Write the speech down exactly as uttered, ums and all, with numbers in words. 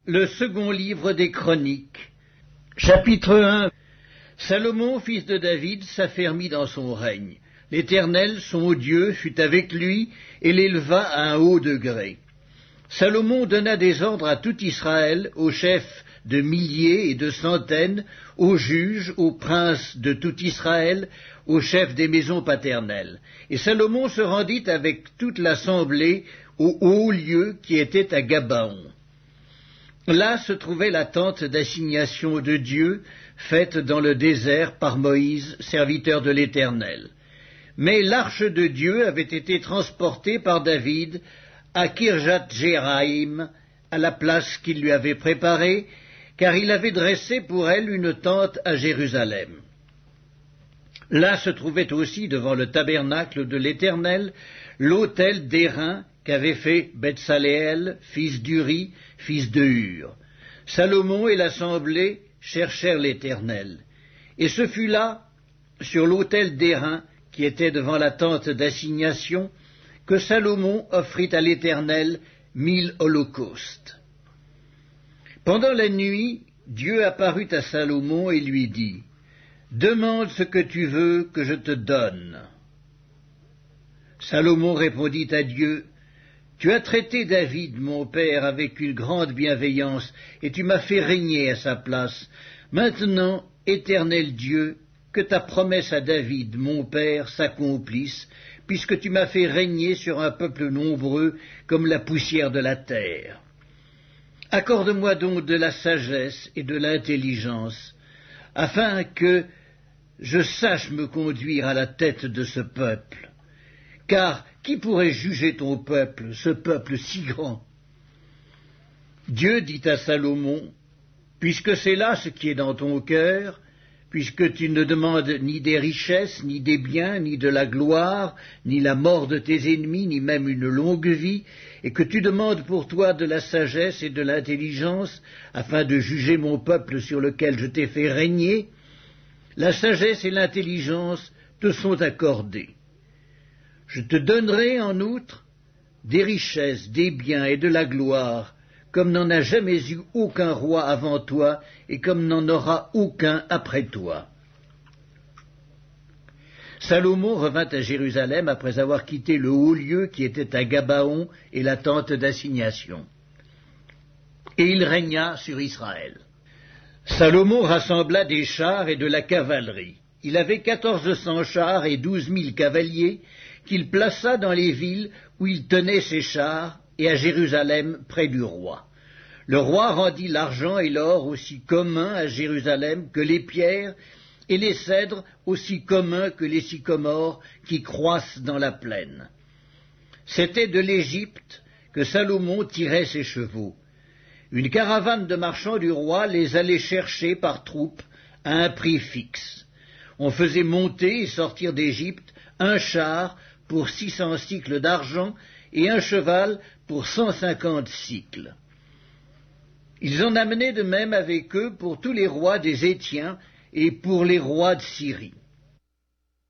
Le second livre des Chroniques. Chapitre un. Salomon, fils de David, s'affermit dans son règne. L'Éternel, son Dieu, fut avec lui et l'éleva à un haut degré. Salomon donna des ordres à tout Israël, aux chefs de milliers et de centaines, aux juges, aux princes de tout Israël, aux chefs des maisons paternelles. Et Salomon se rendit avec toute l'assemblée au haut lieu qui était à Gabaon. Là se trouvait la tente d'assignation de Dieu, faite dans le désert par Moïse, serviteur de l'Éternel. Mais l'arche de Dieu avait été transportée par David à Kirjath-Jéarim, à la place qu'il lui avait préparée, car il avait dressé pour elle une tente à Jérusalem. Là se trouvait aussi, devant le tabernacle de l'Éternel, l'autel d'airain qu'avait fait Betsaléel, fils d'Uri, fils de Hur. Salomon et l'assemblée cherchèrent l'Éternel. Et ce fut là, sur l'autel d'airain, qui était devant la tente d'assignation, que Salomon offrit à l'Éternel mille holocaustes. Pendant la nuit, Dieu apparut à Salomon et lui dit, « Demande ce que tu veux que je te donne. » Salomon répondit à Dieu, « Tu as traité David, mon père, avec une grande bienveillance, et tu m'as fait régner à sa place. Maintenant, Éternel Dieu, que ta promesse à David, mon père, s'accomplisse, puisque tu m'as fait régner sur un peuple nombreux comme la poussière de la terre. Accorde-moi donc de la sagesse et de l'intelligence, afin que je sache me conduire à la tête de ce peuple. Car qui pourrait juger ton peuple, ce peuple si grand? » Dieu dit à Salomon, « Puisque c'est là ce qui est dans ton cœur, puisque tu ne demandes ni des richesses, ni des biens, ni de la gloire, ni la mort de tes ennemis, ni même une longue vie, et que tu demandes pour toi de la sagesse et de l'intelligence, afin de juger mon peuple sur lequel je t'ai fait régner, la sagesse et l'intelligence te sont accordées. Je te donnerai en outre des richesses, des biens et de la gloire, comme n'en a jamais eu aucun roi avant toi, et comme n'en aura aucun après toi. » Salomon revint à Jérusalem après avoir quitté le haut lieu qui était à Gabaon et la tente d'assignation. Et il régna sur Israël. Salomon rassembla des chars et de la cavalerie. Il avait quatorze cents chars et douze mille cavaliers qu'il plaça dans les villes où il tenait ses chars et à Jérusalem près du roi. Le roi rendit l'argent et l'or aussi communs à Jérusalem que les pierres, et les cèdres aussi communs que les sycomores qui croissent dans la plaine. C'était de l'Égypte que Salomon tirait ses chevaux. Une caravane de marchands du roi les allait chercher par troupes à un prix fixe. On faisait monter et sortir d'Égypte un char pour six cents cycles d'argent et un cheval pour cent cinquante cycles. Ils en amenaient de même avec eux pour tous les rois des Hétiens et pour les rois de Syrie.